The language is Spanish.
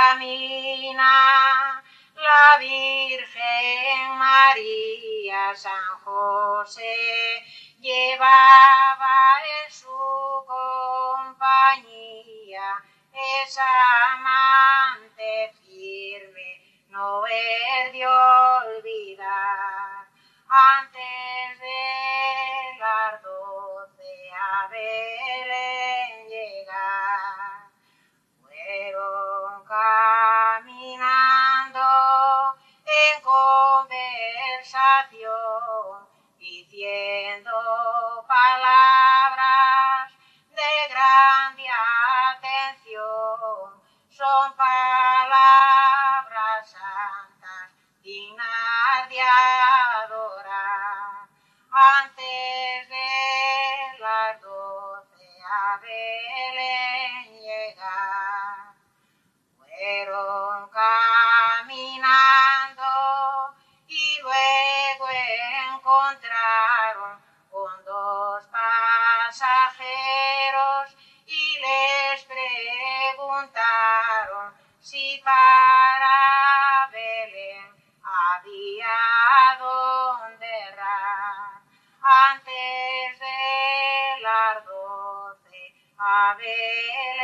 camina la Virgen María, San José llevaba en su compañía esa amante firme, no es de olvidar. Antes de las 12 a Belén llegar, fueron caminando en conversación, diciendo palabras de grande atención. Son palabras santas, dignas de adorar. Antes de las 12 a Belén llegar, fueron caminando y luego encontraron con dos pasajeros y les preguntaron si para Belén había donde errar. Antes de las 12 a Belén